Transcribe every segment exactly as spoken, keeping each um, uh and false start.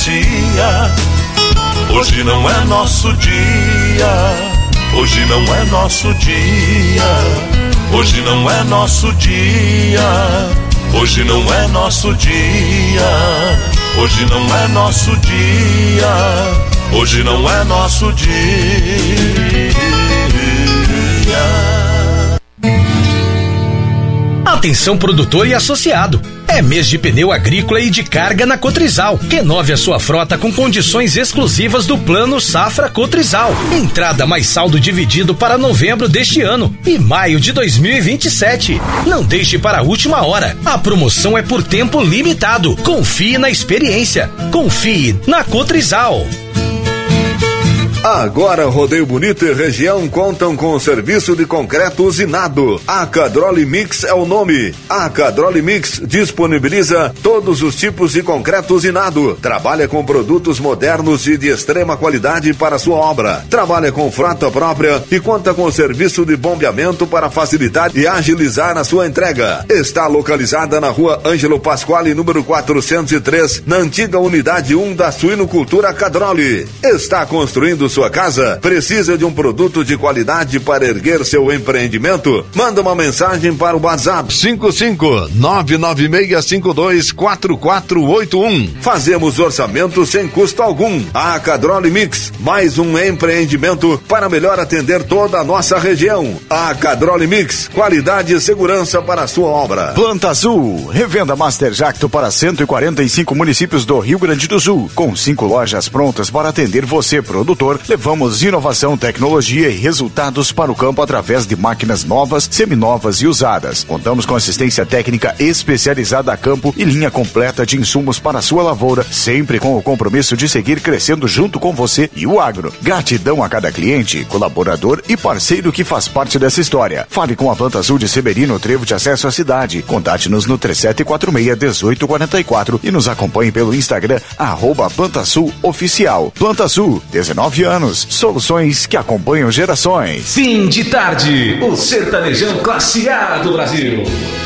Hoje não é nosso dia, hoje não é nosso dia, hoje não é nosso dia, hoje não é nosso dia, hoje não é nosso dia, hoje não é nosso dia. Atenção produtor e associado. É mês de pneu agrícola e de carga na Cotrizal. Renove a sua frota com condições exclusivas do Plano Safra Cotrizal. Entrada mais saldo dividido para novembro deste ano e maio de dois mil e vinte e sete. Não deixe para a última hora. A promoção é por tempo limitado. Confie na experiência. Confie na Cotrizal. Agora Rodeio Bonito e região contam com o serviço de concreto usinado. A Cadroli Mix é o nome. A Cadroli Mix disponibiliza todos os tipos de concreto usinado. Trabalha com produtos modernos e de extrema qualidade para sua obra. Trabalha com frota própria e conta com o serviço de bombeamento para facilitar e agilizar a sua entrega. Está localizada na rua Ângelo Pasquale, número quatrocentos e três, na antiga unidade um da Suinocultura Cadroli. Está construindo sua casa? Precisa de um produto de qualidade para erguer seu empreendimento? Manda uma mensagem para o WhatsApp cinco cinco nove nove seis cinco dois quatro quatro oito um. Fazemos orçamento sem custo algum. A Cadroli Mix, mais um empreendimento para melhor atender toda a nossa região. A Cadroli Mix, qualidade e segurança para a sua obra. Planta Azul, revenda Master Jacto para cento e quarenta e cinco municípios do Rio Grande do Sul, com cinco lojas prontas para atender você, produtor. Levamos inovação, tecnologia e resultados para o campo através de máquinas novas, seminovas e usadas. Contamos com assistência técnica especializada a campo e linha completa de insumos para a sua lavoura, sempre com o compromisso de seguir crescendo junto com você e o agro. Gratidão a cada cliente, colaborador e parceiro que faz parte dessa história. Fale com a Planta Azul de Severino, Trevo de Acesso à Cidade. Contate-nos no três sete quatro seis, um oito quatro quatro e nos acompanhe pelo Instagram, arroba Planta Azul Oficial. Planta Azul, dezenove anos, soluções que acompanham gerações. Fim de tarde, o sertanejão classe A do Brasil.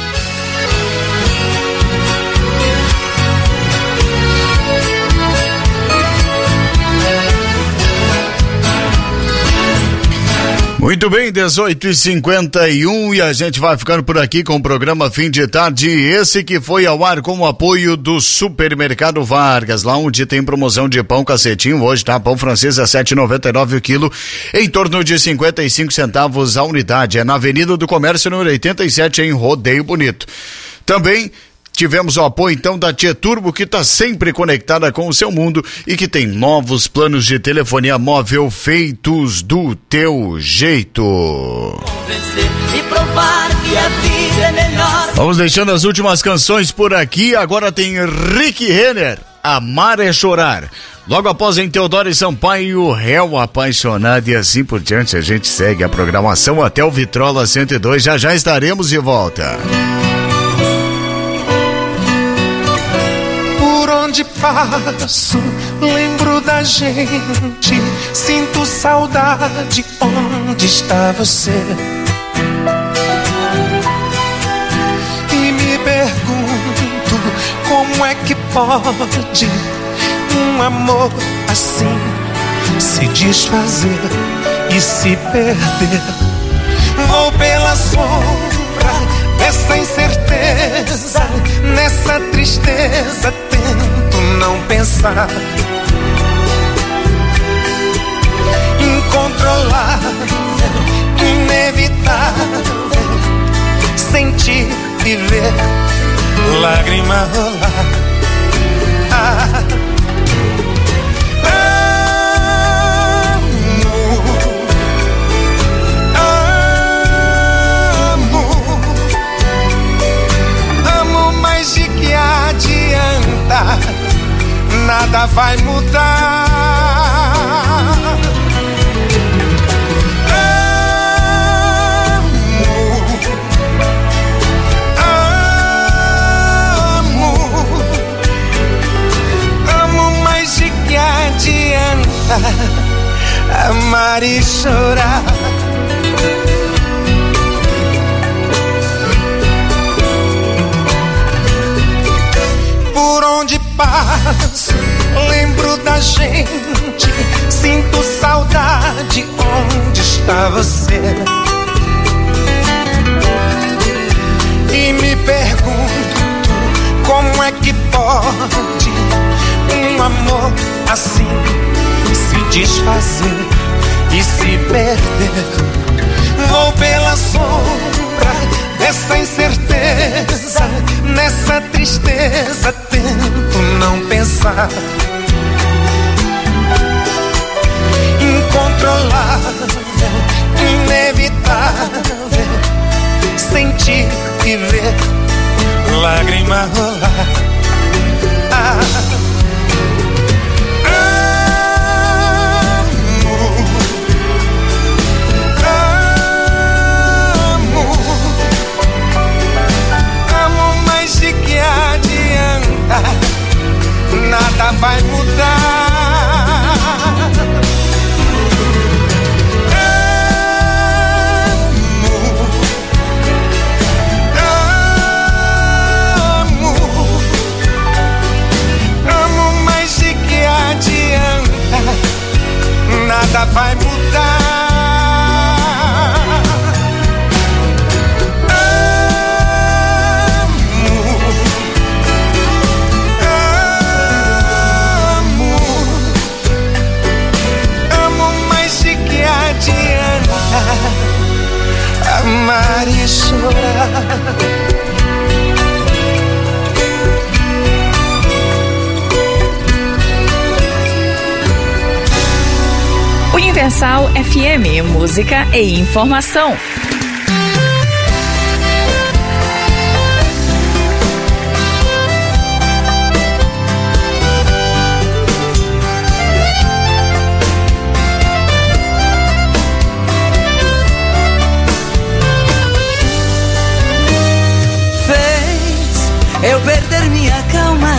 Muito bem, dezoito e cinquenta e um e a gente vai ficando por aqui com o programa Fim de Tarde, esse que foi ao ar com o apoio do Supermercado Vargas, lá onde tem promoção de pão cacetinho hoje, tá? Pão francês a sete reais e noventa e nove centavos o quilo, em torno de cinquenta e cinco centavos a unidade. É na Avenida do Comércio, número oitenta e sete, em Rodeio Bonito. Também tivemos o apoio então da Tia Turbo, que está sempre conectada com o seu mundo e que tem novos planos de telefonia móvel feitos do teu jeito. Vamos deixando as últimas canções por aqui. Agora tem Rick Renner, Amar é Chorar. Logo após em Teodoro e Sampaio, Réu Apaixonado, e assim por diante. A gente segue a programação até o Vitrola cento e dois. Já já estaremos de volta. Onde passo, lembro da gente, sinto saudade, onde está você? E me pergunto, como é que pode um amor assim se desfazer e se perder? Vou pela sombra dessa incerteza, nessa tristeza, tento não pensar. Incontrolável, inevitável, sentir, viver, lágrima rolar. Ah, adianta, nada vai mudar. Amo, amo, amo, mas de que adianta amar e chorar? Por onde passo, lembro da gente, sinto saudade. Onde está você? E me pergunto, como é que pode um amor assim se desfazer e se perder? Vou pela sombra dessa incerteza, nessa tristeza tento não pensar. Incontrolável, inevitável, sentir e ver lágrima rolar. Ah. Nada vai mudar. Amo, amo, amo, mas de que adianta? Nada vai mudar. Amar e chorar. Universal F M, música e informação. Eu perder minha calma,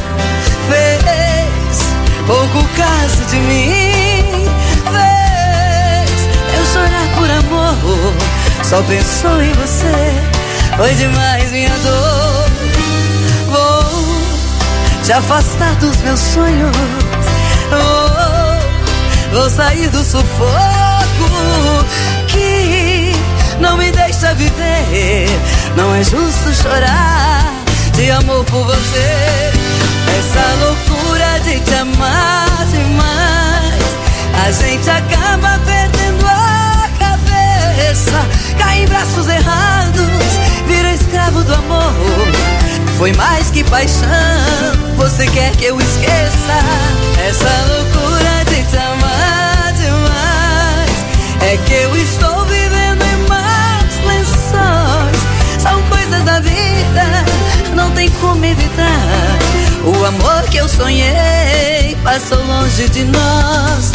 fez pouco caso de mim, fez eu chorar por amor, só pensou em você, foi demais minha dor. Vou te afastar dos meus sonhos, vou, vou sair do sufoco que não me deixa viver. Não é justo chorar de amor por você. Essa loucura de te amar demais, a gente acaba perdendo a cabeça. Cai em braços errados, vira escravo do amor. Foi mais que paixão, você quer que eu esqueça? Essa loucura de te amar demais é que eu estou vivendo em maus lençóis. São coisas da vida, não tem como evitar. O amor que eu sonhei passou longe de nós.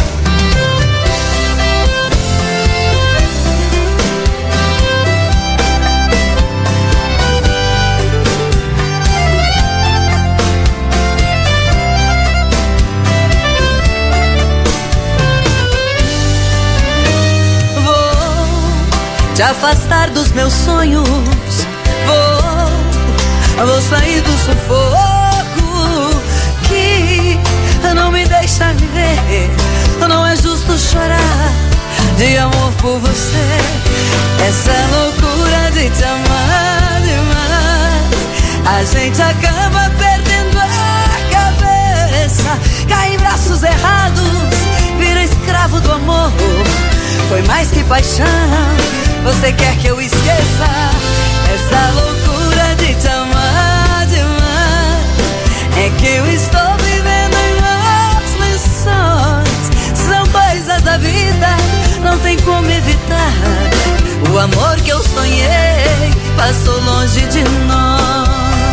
Vou te afastar dos meus sonhos, vou Vou sair do sufoco que não me deixa viver. Não é justo chorar de amor por você. Essa loucura de te amar demais, a gente acaba perdendo a cabeça. Cai em braços errados, vira escravo do amor. Foi mais que paixão, você quer que eu esqueça? Essa loucura de te amar demais é que eu estou vivendo em maus lençóis. São coisas da vida, não tem como evitar. O amor que eu sonhei passou longe de nós.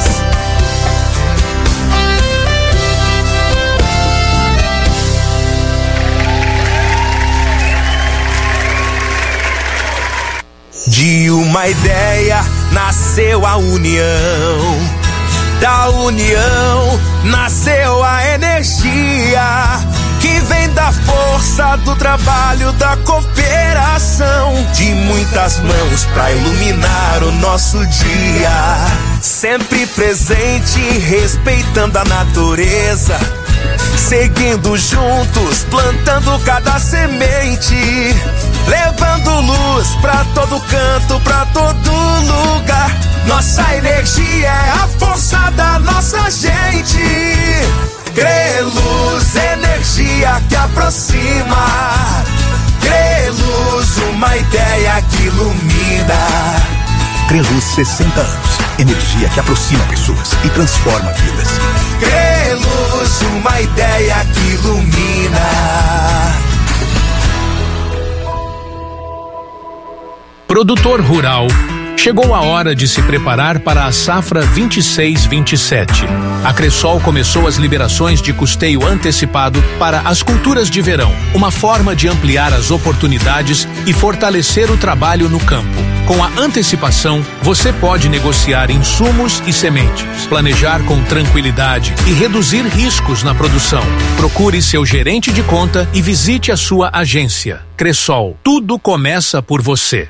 De uma ideia nasceu a união, da união nasceu a energia que vem da força do trabalho, da cooperação de muitas mãos pra iluminar o nosso dia. Sempre presente, respeitando a natureza, Seguindo juntos, plantando cada semente, levando luz pra todo canto, pra todo lugar. Nossa energia é a força da nossa gente. Creluz, energia que aproxima. Creluz, uma ideia que ilumina. Creluz, sessenta anos. Energia que aproxima pessoas e transforma vidas. Creluz, uma ideia que ilumina. Produtor rural, chegou a hora de se preparar para a safra vinte e seis vinte e sete. A Cressol começou as liberações de custeio antecipado para as culturas de verão, uma forma de ampliar as oportunidades e fortalecer o trabalho no campo. Com a antecipação, você pode negociar insumos e sementes, planejar com tranquilidade e reduzir riscos na produção. Procure seu gerente de conta e visite a sua agência. Cressol, tudo começa por você.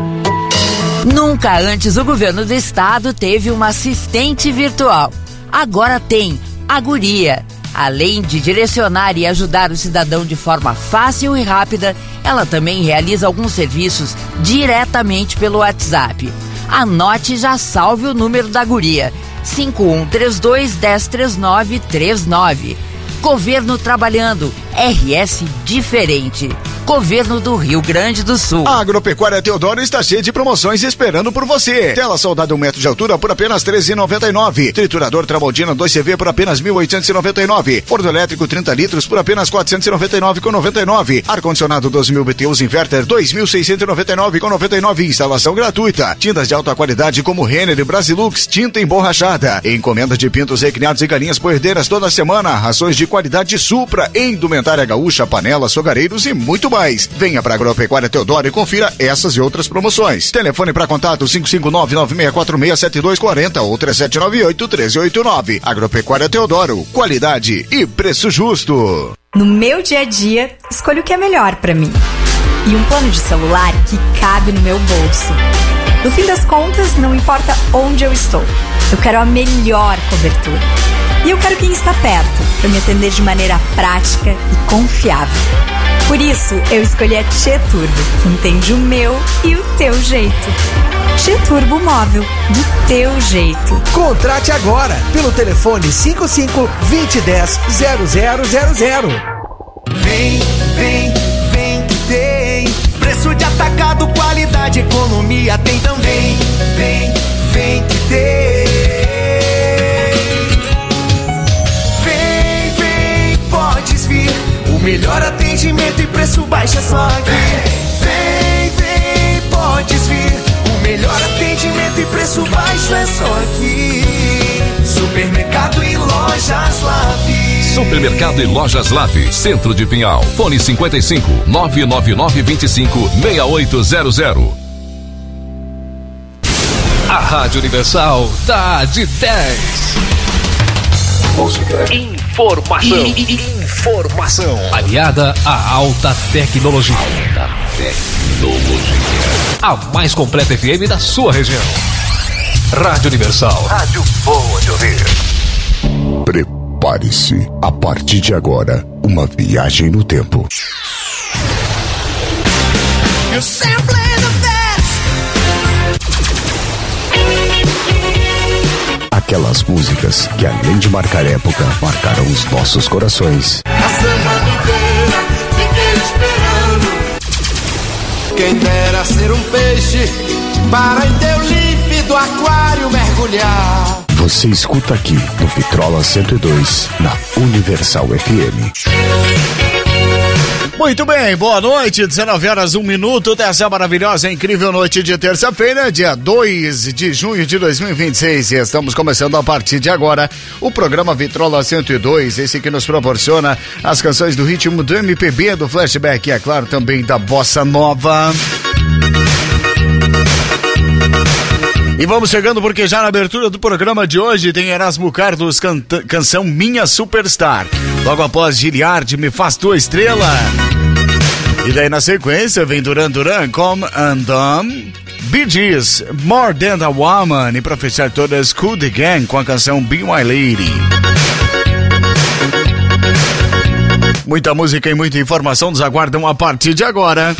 Nunca antes o governo do estado teve uma assistente virtual. Agora tem a Guria. Além de direcionar e ajudar o cidadão de forma fácil e rápida, ela também realiza alguns serviços diretamente pelo WhatsApp. Anote e já salve o número da Guria: cinco um três dois, um zero três nove três nove. Governo trabalhando, R S diferente. Governo do Rio Grande do Sul. A Agropecuária Teodoro está cheia de promoções esperando por você. Tela soldada um metro de altura por apenas treze reais e noventa e nove centavos. Triturador Tramontina dois C V por apenas mil oitocentos e noventa e nove reais. Forno elétrico trinta litros por apenas quatrocentos e noventa e nove reais com noventa e nove centavos. Ar-condicionado doze mil B T Us Inverter dois mil seiscentos e noventa e nove reais com noventa e nove centavos. Instalação gratuita. Tintas de alta qualidade como Renner e Brasilux, tinta emborrachada. Encomenda de pintos recriados e galinhas poedeiras toda semana. Rações de qualidade Supra, indumentária gaúcha, panelas, fogareiros e muito mais. Venha para a Agropecuária Teodoro e confira essas e outras promoções. Telefone para contato cinco cinco nove, nove seis quatro seis, sete dois quatro zero ou três sete nove oito, um três oito nove. Agropecuária Teodoro, qualidade e preço justo. No meu dia a dia, escolho o que é melhor para mim. E um plano de celular que cabe no meu bolso. No fim das contas, não importa onde eu estou. Eu quero a melhor cobertura. E eu quero quem está perto, para me atender de maneira prática e confiável. Por isso, eu escolhi a Tchê Turbo, que entende o meu e o teu jeito. Tchê Turbo Móvel, do teu jeito. Contrate agora, pelo telefone cinco cinco, dois zero um zero, zero zero zero zero. Vem, vem, vem que tem. Preço de atacado, qualidade, economia tem também. Vem, vem que tem. O melhor atendimento e preço baixo é só aqui. Vem, vem, podes vir. O melhor atendimento e preço baixo é só aqui. Supermercado e Lojas Lave. Supermercado e Lojas Lave, Centro de Pinhal. Fone cinquenta e cinco, nove nove nove, vinte e cinco, seis oito zero zero. A Rádio Universal tá de dez. Música. Informação. Informação. Aliada à alta tecnologia. Alta tecnologia. A mais completa F M da sua região. Rádio Universal. Rádio boa de ouvir. Prepare-se. A partir de agora, uma viagem no tempo. You simply the best. Aquelas músicas que, além de marcar época, marcaram os nossos corações. A semana inteira fiquei esperando. Quem dera ser um peixe para em teu límpido aquário mergulhar. Você escuta aqui no Vitrola cento e dois, na Universal F M. Muito bem, boa noite, dezenove horas, um minuto dessa maravilhosa, incrível noite de terça-feira, dia dois de junho de dois mil e vinte e seis, e estamos começando a partir de agora o programa Vitrola cento e dois, esse que nos proporciona as canções do ritmo do M P B, do flashback e, é claro, também da bossa nova. E vamos chegando porque já na abertura do programa de hoje tem Erasmo Carlos, canta, canção Minha Superstar. Logo após Giliard, Me Faz Tua Estrela. E daí na sequência vem Duran Duran com Undone, Bee Gees, More Than a Woman. E pra fechar todas, Cool the Gang com a canção Be My Lady. Muita música e muita informação nos aguardam a partir de agora.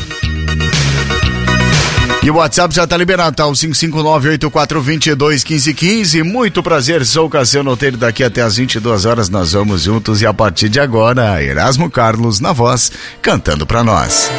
E o WhatsApp já tá liberado, tá? O cinco cinco nove oito quatro dois dois um cinco um cinco. Muito prazer, sou o Cassiano Oteiro. Daqui até às vinte e duas horas nós vamos juntos. E a partir de agora, Erasmo Carlos na voz, cantando pra nós.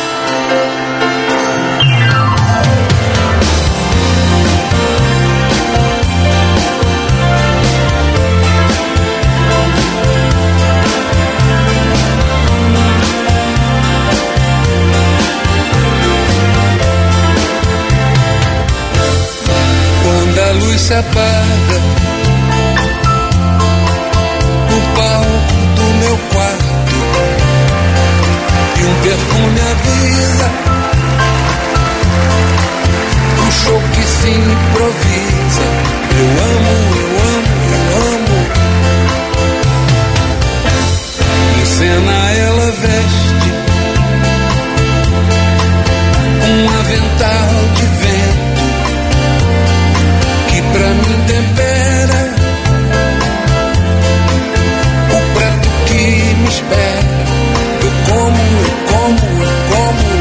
Se apaga no palco do meu quarto e um perfume avisa um show que se improvisa. Eu amo, eu amo, eu amo. Em cena ela veste um avental de vento pra mim tempera o prato que me espera. Eu como, eu como, eu como.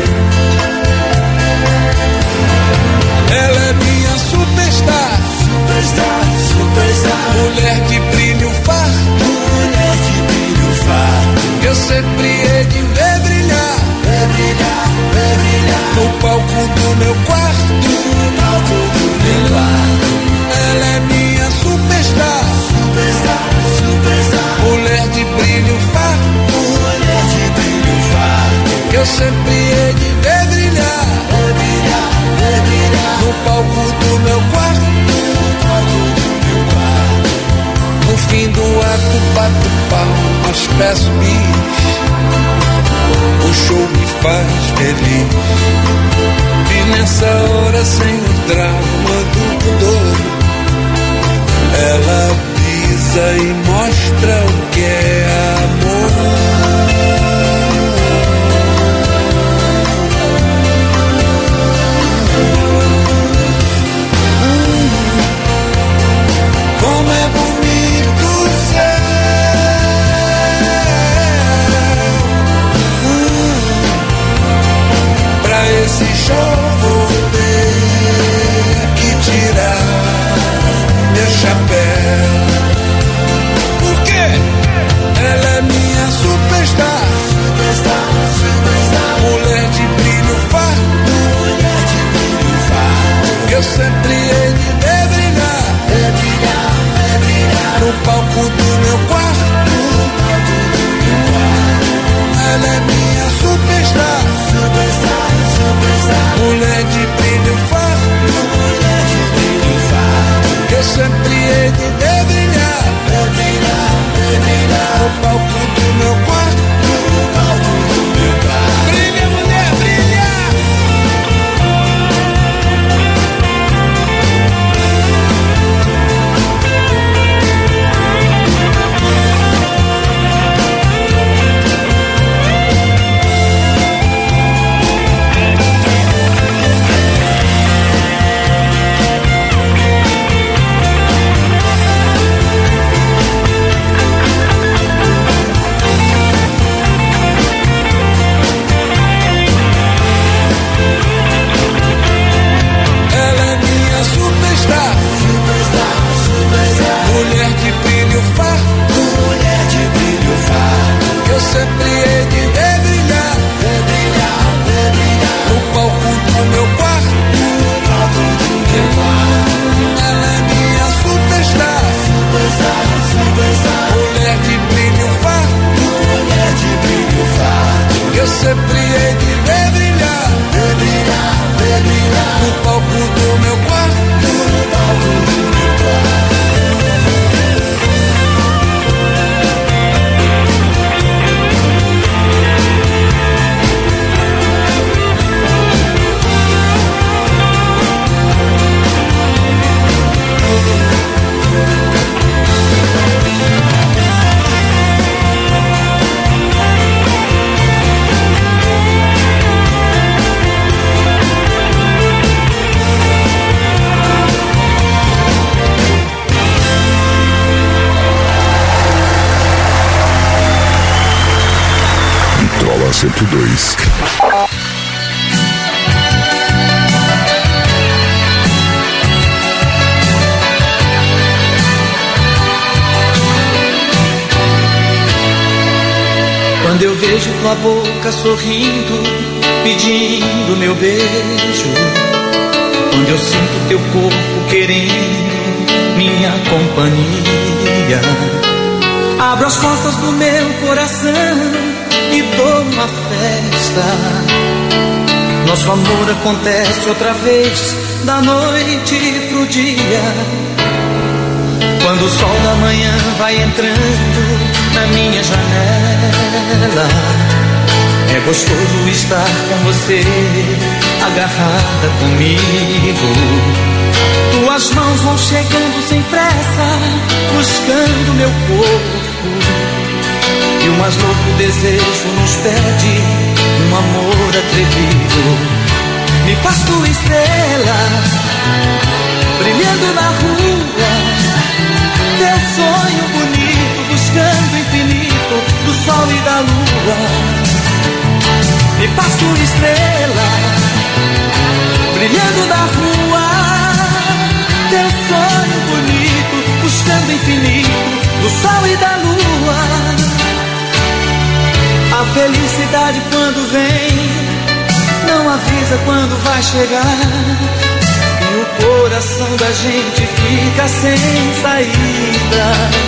Ela é minha superstar, superstar, superstar. Mulher de brilho farto, mulher de brilho farto. Eu sempre hei de ver brilhar, ver brilhar, ver brilhar. No palco do meu quarto, no palco do meu quarto. Ela é minha superstar, superstar, superstar. Mulher de brilho farto, mulher de brilho farto. Eu sempre hei de ver brilhar, ver brilhar, ver brilhar. No palco do meu quarto, no palco do meu quarto. No fim do ato bato palmas, peço bis. O show me faz feliz. E nessa hora sem o drama do pudor, ela pisa e mostra o que é amor. Como é bonito o céu, pra esse show vou ter que tirar meu chapéu. Por quê? Ela é minha superstar, superstar, superstar. Mulher de brilho farto, mulher de brilho farto. Eu sempre hei de ver brilhar, ver brilhar, ver brilhar. No palco do meu quarto, no palco do meu quarto. Ela é minha superstar, superstar, superstar. Mulher de brilho farto, mulher de brilho farto. Eu sempre hei de ver brilhar, ver brilhar, ver brilhar. No palco do meu quarto, no palco do meu quarto. Brilha, mulher, brilha. na cento e dois. Quando eu vejo tua boca sorrindo, pedindo meu beijo, quando eu sinto teu corpo querendo minha companhia, abro as portas do meu coração e dou uma festa. Nosso amor acontece outra vez, da noite pro dia. Quando o sol da manhã vai entrando na minha janela, é gostoso estar com você, agarrada comigo. Tuas mãos vão chegando sem pressa, buscando meu corpo, e o mais louco desejo nos pede um amor atrevido. Me faz tua estrela, brilhando na rua, teu sonho bonito, buscando o infinito do sol e da lua. Me faz tua estrela, brilhando na rua, teu sonho bonito, buscando o infinito do sol e da lua. A felicidade quando vem não avisa quando vai chegar, e o coração da gente fica sem saída.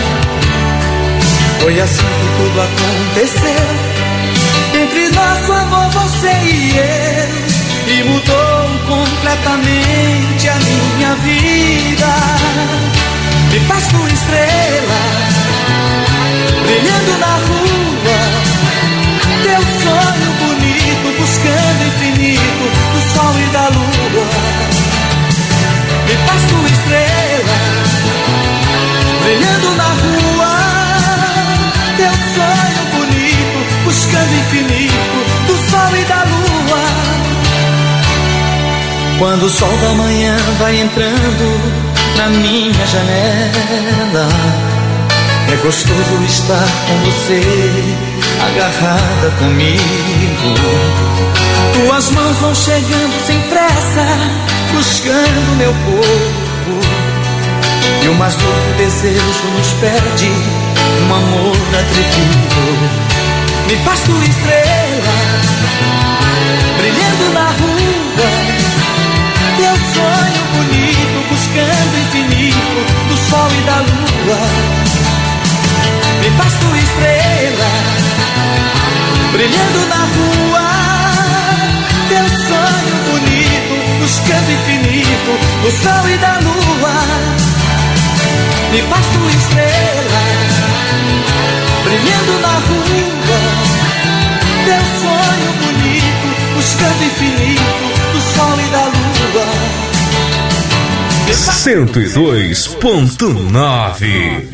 Foi assim que tudo aconteceu, entre nosso amor, você e eu, e mudou completamente a minha vida. Me faz tua estrela, brilhando na rua, teu sonho bonito, buscando o infinito do sol e da lua. Me faz tua estrela, brilhando na rua, teu sonho bonito, buscando o infinito do sol e da lua. Quando o sol da manhã vai entrando na minha janela, é gostoso estar com você, agarrada comigo. Tuas mãos vão chegando sem pressa, buscando meu corpo, e o mais louco desejo nos pede um amor atrevido. Me faz tua estrela, brilhando na rua, teu sonho bonito, buscando o infinito do sol e da lua. Me faz tua estrela, brilhando na rua, teu sonho bonito, buscando o infinito do sol e da lua. Me faz tua estrela, brilhando na rua, teu sonho bonito, buscando o infinito do sol e da lua. cento e dois ponto nove.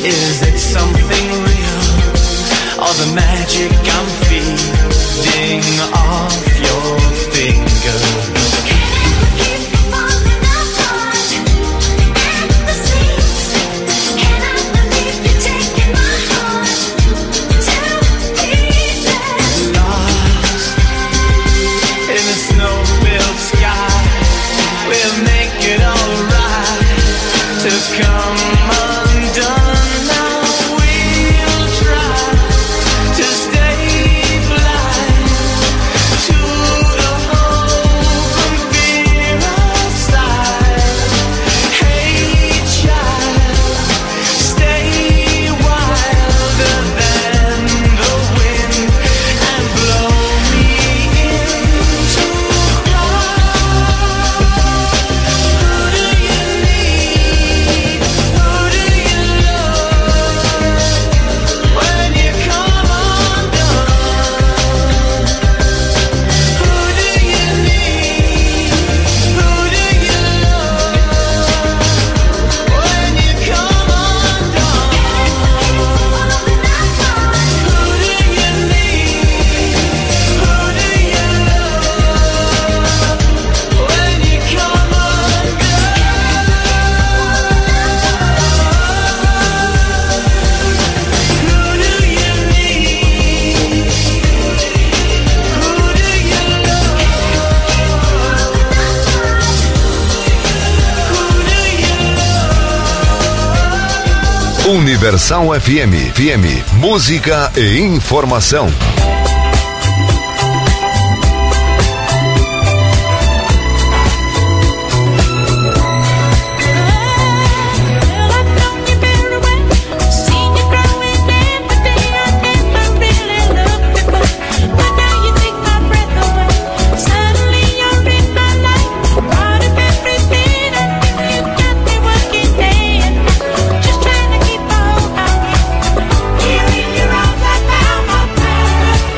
Is it something real, or the magic I'm feeding off your fingers? Come undone, now we'll try to stay blind to the hope and fear outside. Hey child, stay wilder than the wind and blow me into cry. Who do you need? Who do you love when you come undone? Who do you need? Who do you love when you come undone? Who do you need? Who do you love when you come Universal F M, F M, música e informação. Here in your arms, I found my paradise.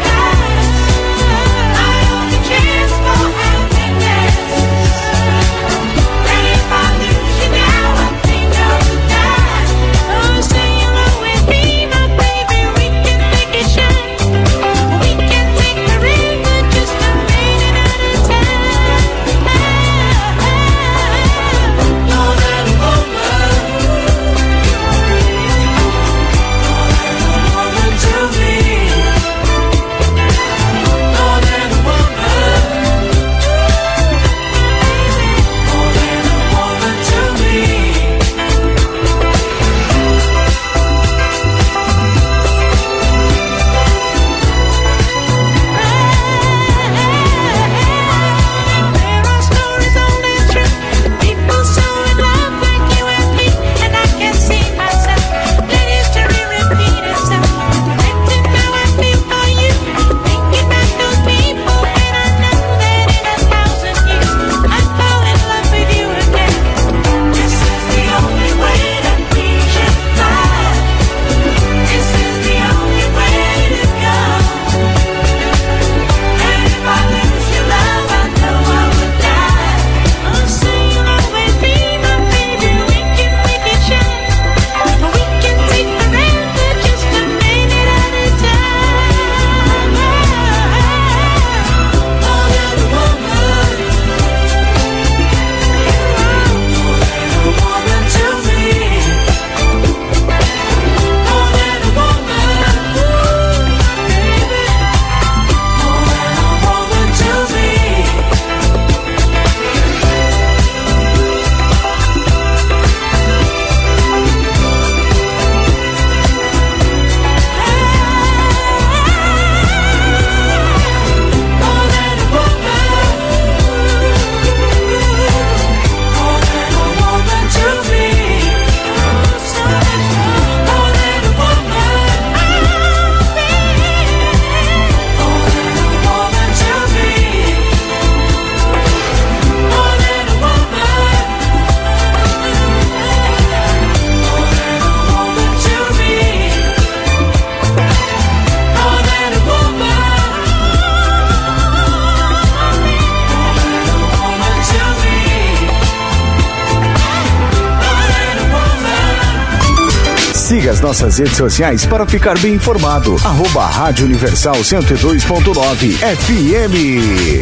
Siga as nossas redes sociais para ficar bem informado. Arroba Rádio Universal cento e dois ponto nove F M.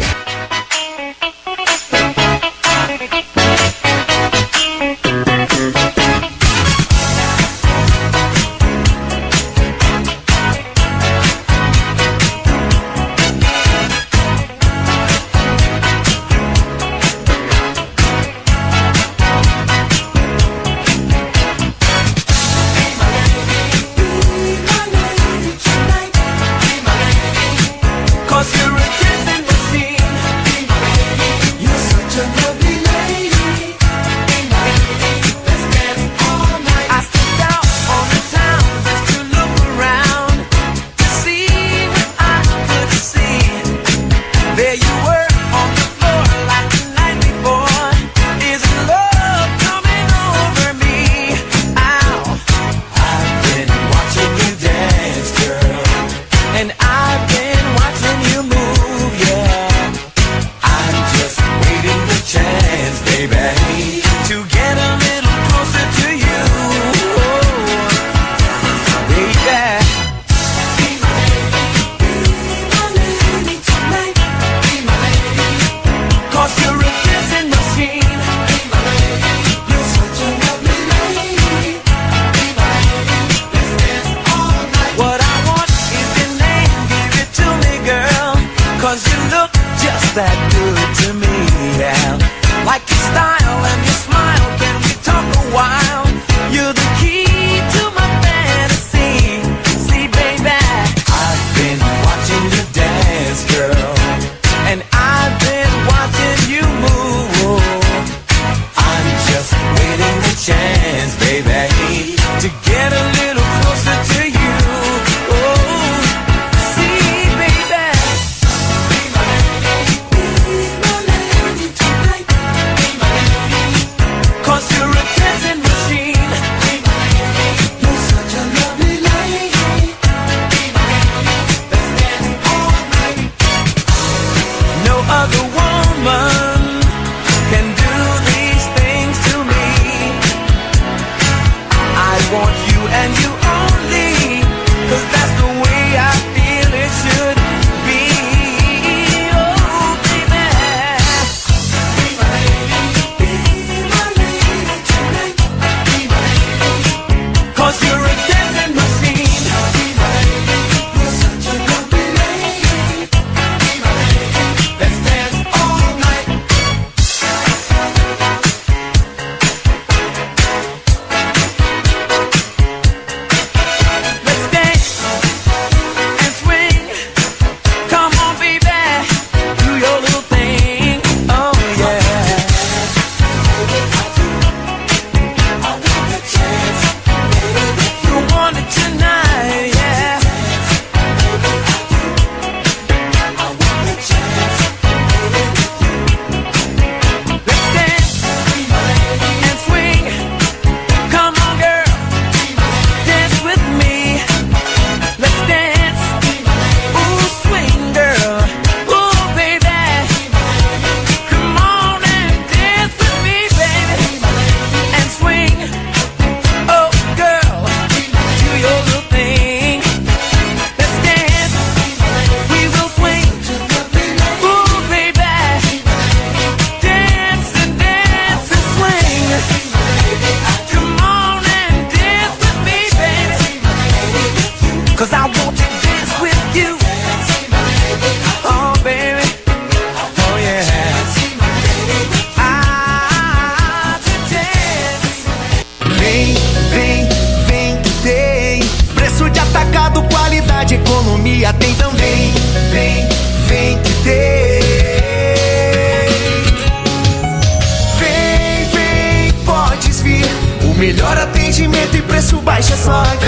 Melhor atendimento e preço baixo é só aqui.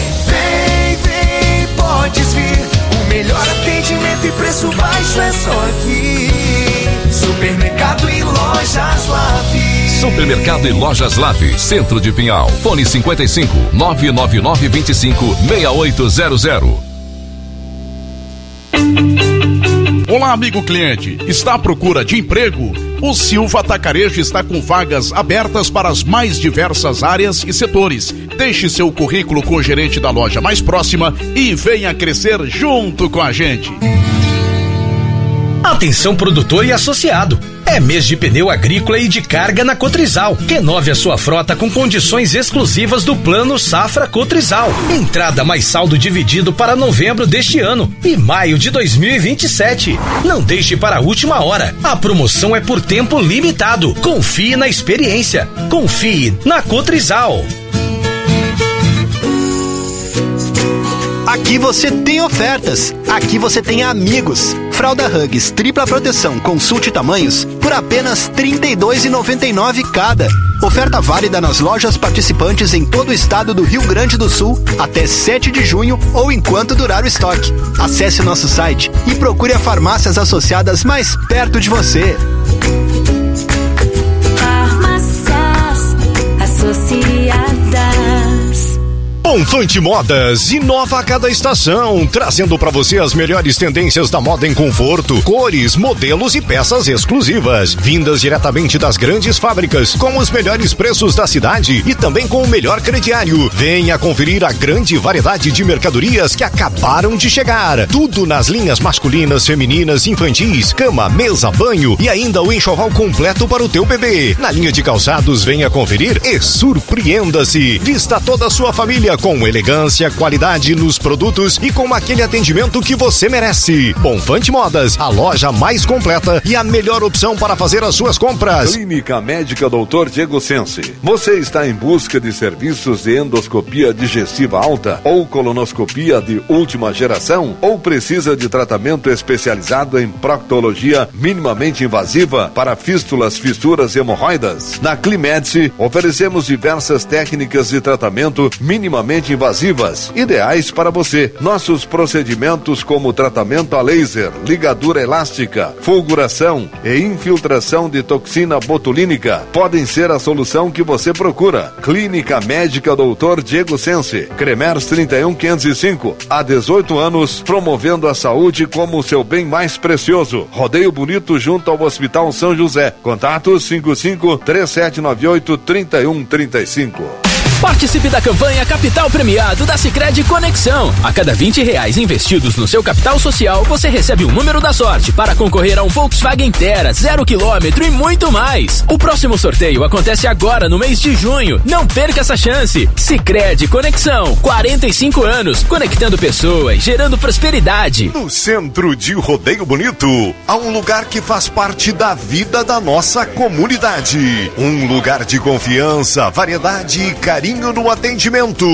Vem, vem, podes vir. O melhor atendimento e preço baixo é só aqui. Supermercado e Lojas Lave. Supermercado e Lojas Lave, Centro de Pinhal. Fone cinquenta e cinco, nove nove nove vinte e cinco, seis oito zero zero. Olá, amigo cliente. Está à procura de emprego? O Silva Atacarejo está com vagas abertas para as mais diversas áreas e setores. Deixe seu currículo com o gerente da loja mais próxima e venha crescer junto com a gente. Atenção produtor e associado. É mês de pneu agrícola e de carga na Cotrizal. Renove a sua frota com condições exclusivas do Plano Safra Cotrizal. Entrada mais saldo dividido para novembro deste ano e maio de dois mil e vinte e sete. Não deixe para a última hora. A promoção é por tempo limitado. Confie na experiência. Confie na Cotrizal. Aqui você tem ofertas, aqui você tem amigos. Fralda Huggies tripla proteção, consulte tamanhos por apenas trinta e dois reais e noventa e nove centavos cada. Oferta válida nas lojas participantes em todo o estado do Rio Grande do Sul até sete de junho ou enquanto durar o estoque. Acesse o nosso site e procure as farmácias associadas mais perto de você. Farmácias Associadas. Bonfante Modas inova a cada estação, trazendo para você as melhores tendências da moda em conforto, cores, modelos e peças exclusivas, vindas diretamente das grandes fábricas, com os melhores preços da cidade e também com o melhor crediário. Venha conferir a grande variedade de mercadorias que acabaram de chegar. Tudo nas linhas masculinas, femininas, infantis, cama, mesa, banho e ainda o enxoval completo para o teu bebê. Na linha de calçados, venha conferir e surpreenda-se. Vista toda a sua família com elegância, qualidade nos produtos e com aquele atendimento que você merece. Bonfante Modas, a loja mais completa e a melhor opção para fazer as suas compras. Clínica Médica doutor Diego Sense. Você está em busca de serviços de endoscopia digestiva alta ou colonoscopia de última geração? Ou precisa de tratamento especializado em proctologia minimamente invasiva para fístulas, fissuras e hemorroidas? Na Climedice, oferecemos diversas técnicas de tratamento minimamente invasivas, ideais para você. Nossos procedimentos como tratamento a laser, ligadura elástica, fulguração e infiltração de toxina botulínica podem ser a solução que você procura. Clínica Médica doutor Diego Sense, Cremers trinta e um quinhentos e cinco, há dezoito anos, promovendo a saúde como o seu bem mais precioso. Rodeio Bonito junto ao Hospital São José. Contatos cinco cinco, três sete nove oito, três um três cinco. Participe da campanha Capital Premiado da Sicredi Conexão. A cada vinte reais investidos no seu capital social, você recebe um número da sorte para concorrer a um Volkswagen Tera, zero quilômetro e muito mais. O próximo sorteio acontece agora no mês de junho. Não perca essa chance. Sicredi Conexão, quarenta e cinco anos, conectando pessoas, gerando prosperidade. No centro de Rodeio Bonito, há um lugar que faz parte da vida da nossa comunidade. Um lugar de confiança, variedade e carinho no atendimento.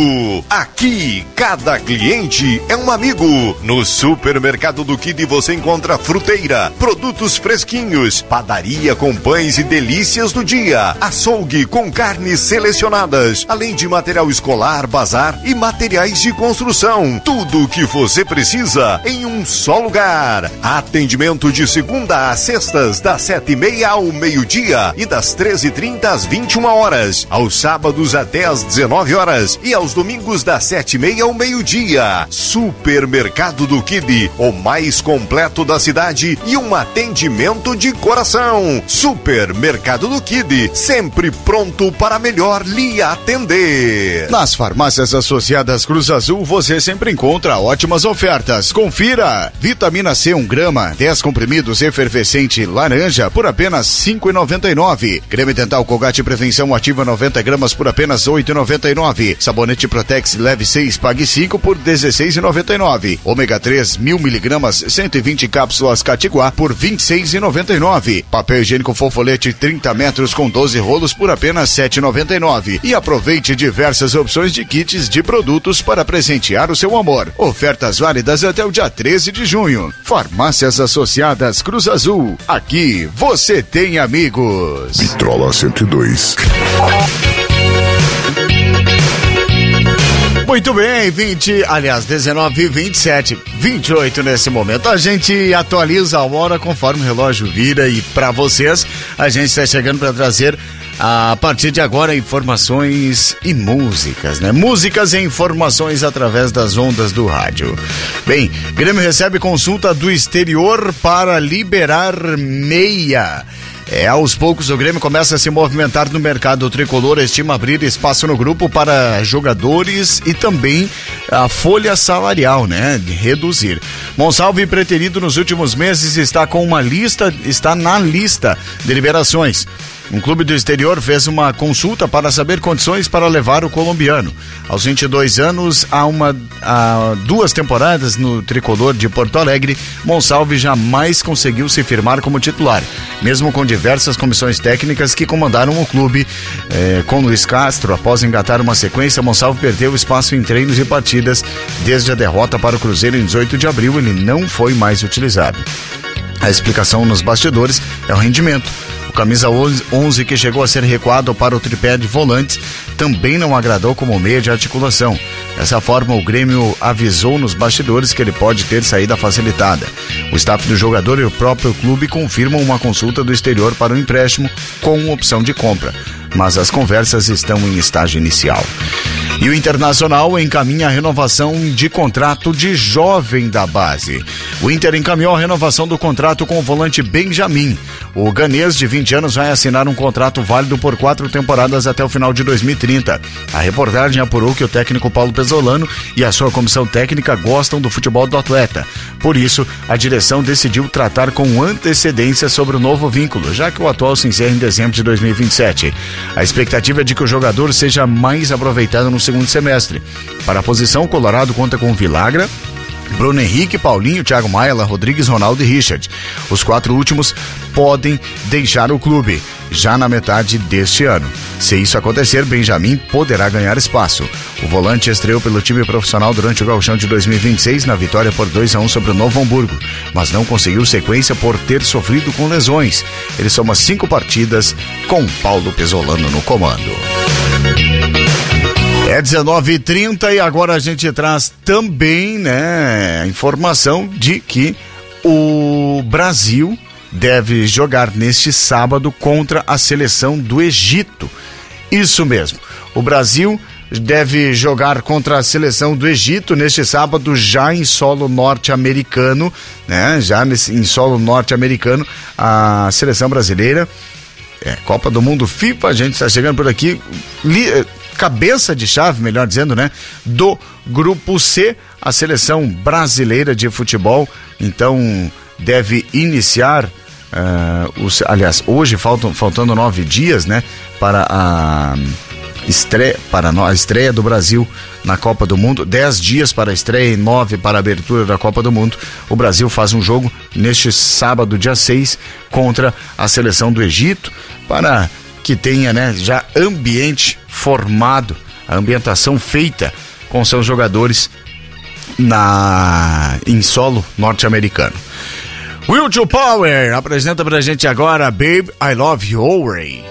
Aqui, cada cliente é um amigo. No Supermercado do Kid você encontra fruteira, produtos fresquinhos, padaria com pães e delícias do dia, açougue com carnes selecionadas, além de material escolar, bazar e materiais de construção. Tudo o que você precisa em um só lugar. Atendimento de segunda a sextas, das sete e meia ao meio-dia e das treze e trinta às vinte e uma horas. Aos sábados até às dezenove horas e aos domingos das sete e meia ao meio-dia. Supermercado do Kid, o mais completo da cidade e um atendimento de coração. Supermercado do Kid, sempre pronto para melhor lhe atender. Nas farmácias associadas Cruz Azul você sempre encontra ótimas ofertas. Confira: vitamina C um grama, dez comprimidos efervescente laranja por apenas cinco reais e noventa e nove centavos. Creme dental Colgate Prevenção Ativa noventa gramas por apenas oito reais e noventa e nove centavos. Sabonete Protex Leve seis, pague cinco por dezesseis reais e noventa e nove centavos. Ômega três mil miligramas, cento e vinte cápsulas Catiguá por vinte e seis reais e noventa e nove centavos. Papel higiênico Fofolete trinta metros com doze rolos por apenas sete reais e noventa e nove centavos. E aproveite diversas opções de kits de produtos para presentear o seu amor. Ofertas válidas até o dia treze de junho. Farmácias Associadas Cruz Azul. Aqui você tem amigos. Vitrola cento e dois. Muito bem, vinte, aliás, dezenove, vinte e sete, vinte e oito nesse momento. A gente atualiza a hora conforme o relógio vira e para vocês a gente está chegando para trazer a partir de agora informações e músicas, né? Músicas e informações através das ondas do rádio. Bem, Grêmio recebe consulta do exterior para liberar meia. É, aos poucos o Grêmio começa a se movimentar no mercado. O tricolor estima abrir espaço no grupo para jogadores e também a folha salarial, né? De reduzir. Monsalve, preterido nos últimos meses, está com uma lista, está na lista de liberações. Um clube do exterior fez uma consulta para saber condições para levar o colombiano. Aos vinte e dois anos, há, uma, há duas temporadas no tricolor de Porto Alegre, Monsalve jamais conseguiu se firmar como titular, mesmo com diversas comissões técnicas que comandaram o clube. Eh, com Luiz Castro, após engatar uma sequência, Monsalve perdeu espaço em treinos e partidas. Desde a derrota para o Cruzeiro em dezoito de abril, ele não foi mais utilizado. A explicação nos bastidores é o rendimento. O camisa onze, que chegou a ser recuado para o tripé de volantes, também não agradou como meia de articulação. Dessa forma, o Grêmio avisou nos bastidores que ele pode ter saída facilitada. O staff do jogador e o próprio clube confirmam uma consulta do exterior para o empréstimo com opção de compra, mas as conversas estão em estágio inicial. E o Internacional encaminha a renovação de contrato de jovem da base. O Inter encaminhou a renovação do contrato com o volante Benjamin. O ganês de vinte anos vai assinar um contrato válido por quatro temporadas até o final de dois mil e trinta. A reportagem apurou que o técnico Paulo Pesolano e a sua comissão técnica gostam do futebol do atleta. Por isso, a direção decidiu tratar com antecedência sobre o novo vínculo, já que o atual se encerra em dezembro de dois mil e vinte e sete. A expectativa é de que o jogador seja mais aproveitado no segundo semestre. Para a posição, o Colorado conta com Vilagra, Bruno Henrique, Paulinho, Thiago Maia, Rodrigues, Ronaldo e Richard. Os quatro últimos podem deixar o clube já na metade deste ano. Se isso acontecer, Benjamin poderá ganhar espaço. O volante estreou pelo time profissional durante o Gauchão de dois mil e vinte e seis na vitória por dois a um sobre o Novo Hamburgo, mas não conseguiu sequência por ter sofrido com lesões. Ele soma cinco partidas com Paulo Pesolano no comando. É dezenove e trinta e agora a gente traz também, né, a informação de que o Brasil deve jogar neste sábado contra a seleção do Egito. Isso mesmo, o Brasil deve jogar contra a seleção do Egito neste sábado, já em solo norte-americano, né? Já nesse, em solo norte-americano, a seleção brasileira, é, Copa do Mundo FIFA, a gente está chegando por aqui, li, cabeça de chave, melhor dizendo, né? Do grupo C, a seleção brasileira de futebol, então deve iniciar, uh, os, aliás, hoje faltam, faltando nove dias, né? Para a estreia, para a estreia do Brasil na Copa do Mundo, dez dias para a estreia e nove para a abertura da Copa do Mundo. O Brasil faz um jogo neste sábado, dia seis, contra a seleção do Egito, para que tenha, né, já ambiente formado, a ambientação feita com seus jogadores na, em solo norte-americano. Will to Power apresenta pra gente agora Babe, I Love You Always.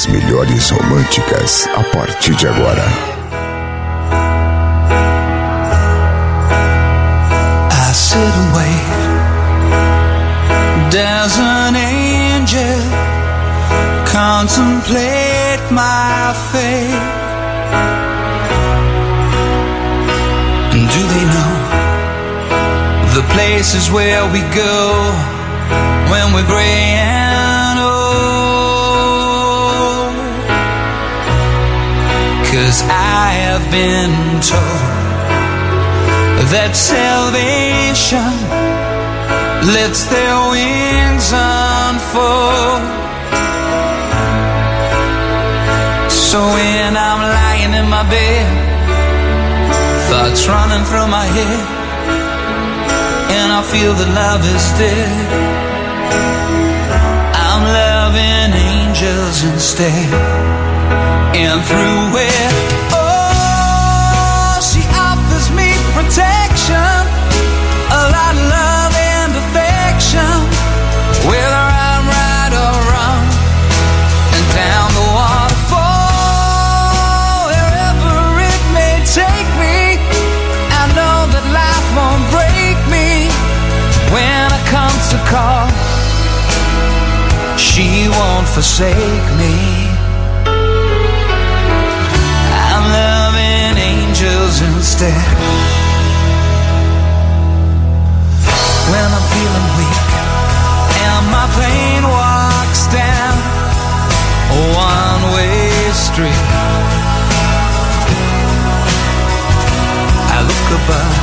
melhores românticas a partir de agora. I sit and wait. There's an angel contemplate my fate. Do they know the places where we go when we're gray and old? 'Cause I have been told that salvation lets their wings unfold. So when I'm lying in my bed, thoughts running through my head, and I feel that love is dead, I'm loving angels instead. And through it, oh, she offers me protection, a lot of love and affection, whether I'm right or wrong, and down the waterfall, wherever it may take me, I know that life won't break me. When I come to call, she won't forsake me. I'm loving angels instead. When I'm feeling weak and my pain walks down a one-way street, I look above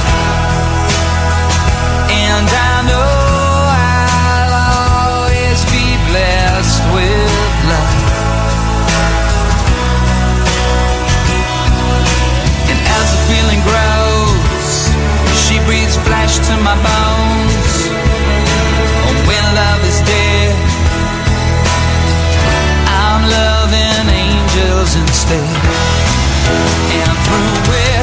and I know I'll always be blessed with love. And as the feeling grows, she breathes flesh to my bones. And when love is dead, I'm loving angels instead. And through it,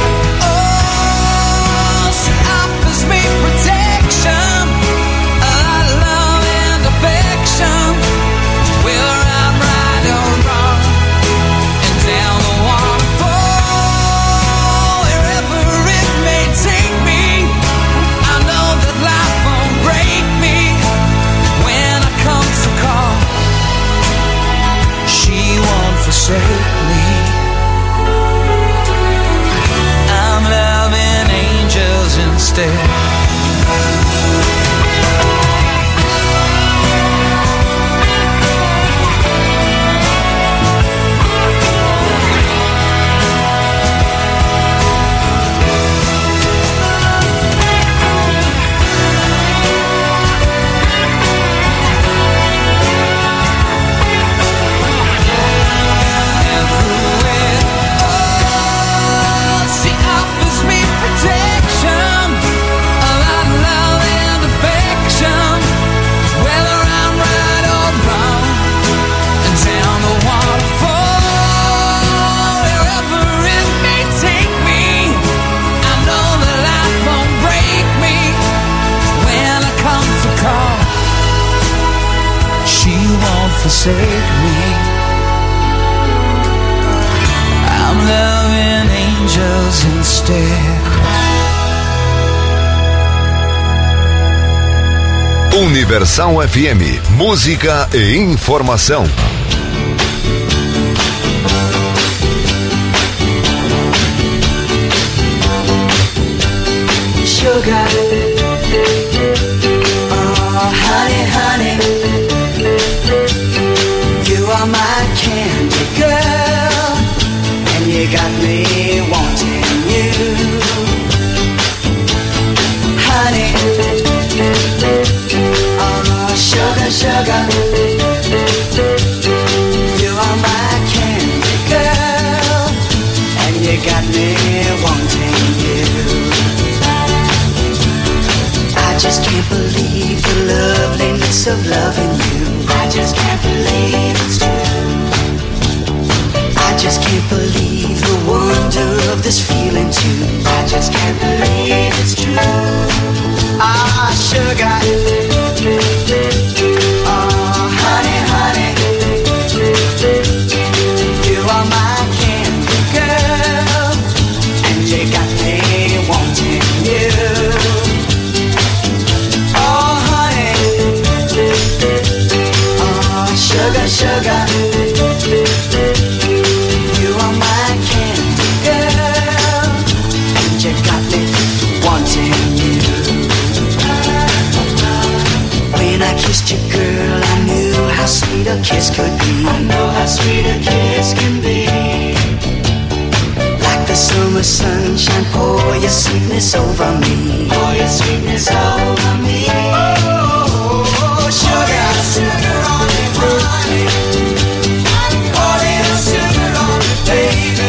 oh, she offers me protection, a lot of love and affection, whether I'm right or wrong, and down the waterfall, wherever it may take me, I know that life won't break me. When I come to call, she won't forsake me. I'm loving angels instead. Forsake me. I'm loving angels instead. Universal F M, música e informação. Sugar, oh honey, honey, you are my candy girl, and you got me wanting you. Honey, oh sugar, sugar, you are my candy girl, and you got me wanting you. I just can't believe the loveliness of loving you. I just can't believe it's true. I just can't believe the wonder of this feeling too. I just can't believe it's true. Ah, sugar, oh honey, honey, kissed you, girl, I knew how sweet a kiss could be. I know how sweet a kiss can be. Like the summer sunshine, pour your sweetness over me. Pour your sweetness over me. Oh, sugar, sugar on me, honey. Pour little sugar on me, baby.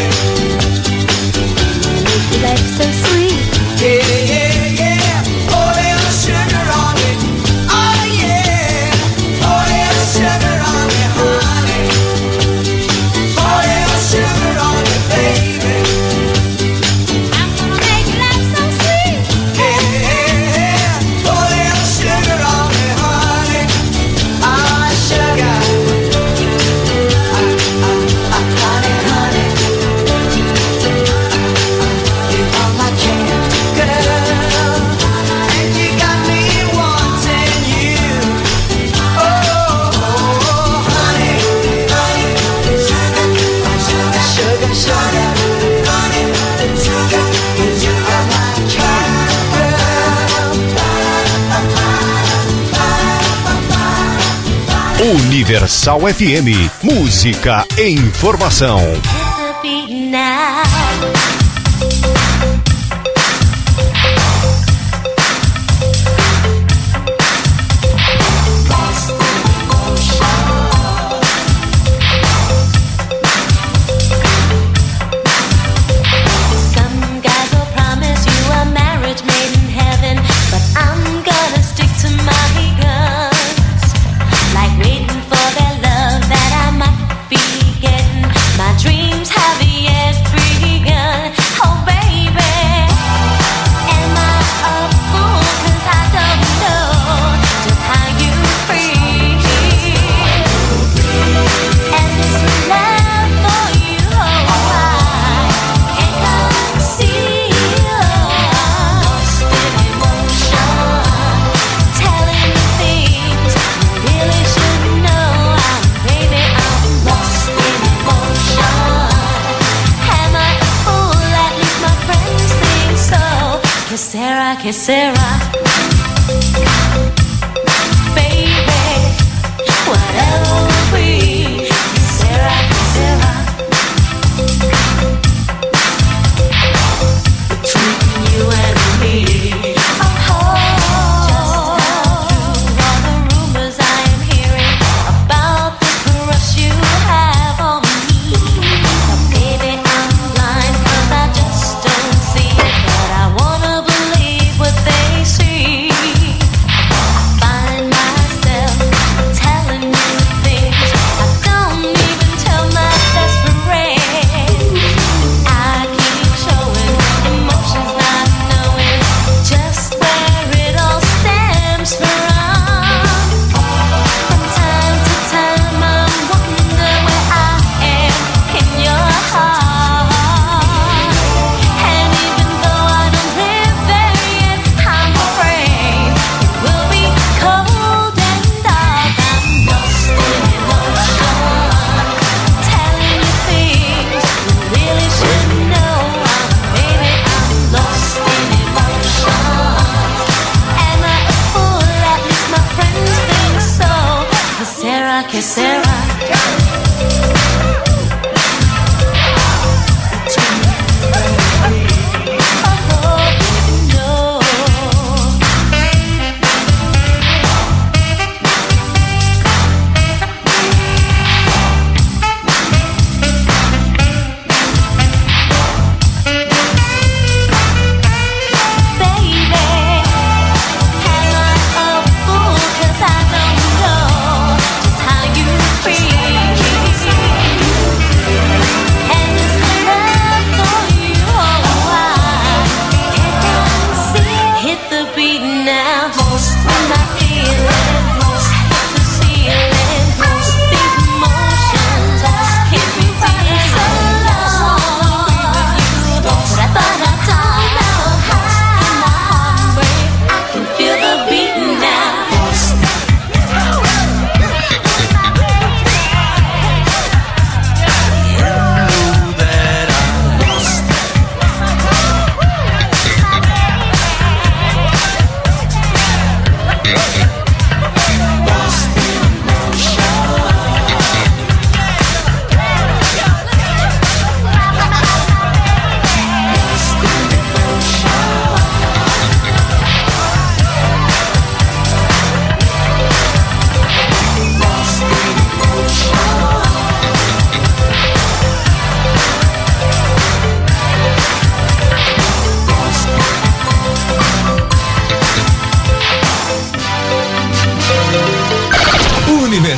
Make your life so sweet. Yeah, yeah, yeah. Pour little sugar on me. Oh, yeah. Pour little sugar on me, honey. Pour little sugar on me, baby. I'm gonna make your life so sweet. Yeah, yeah. Pour little sugar on me, honey. Ah, sugar. Ah, ah, ah, honey, honey. You are my candy girl, and you got me wanting you. Oh, honey, honey, sugar, sugar, sugar, honey, sugar, you are my candy girl. Universal F M, música e informação. Some guys will promise you a marriage made in heaven, but I'm gonna stick to my guns. Like waiting for that love that I might be getting. My dreams have yet begun. Oh baby, am I a fool? 'Cause I don't know just how you feel. And this love for you, oh I can't conceal. Lost in emotion, telling me things you really should know. I'm, baby, I'm lost in emotion. Am I a fool? At least my friends think so. Que sera, que sera, baby, whatever will be. Que sera, que sera, between you and me. Oh, just all the rumors I am hearing about the crush you have on me. But baby, I'm blind 'cause I just don't see. But I wanna believe what they see.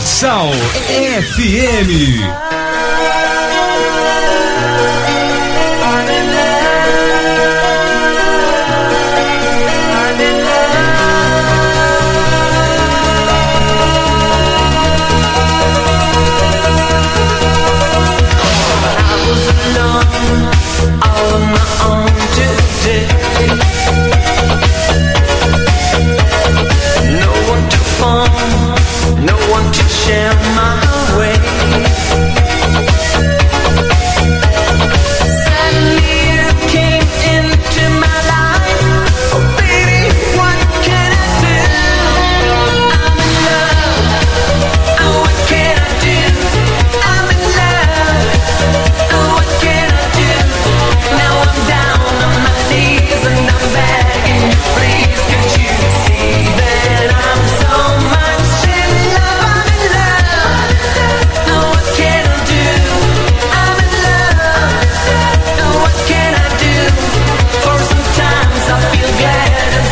Futsal F M.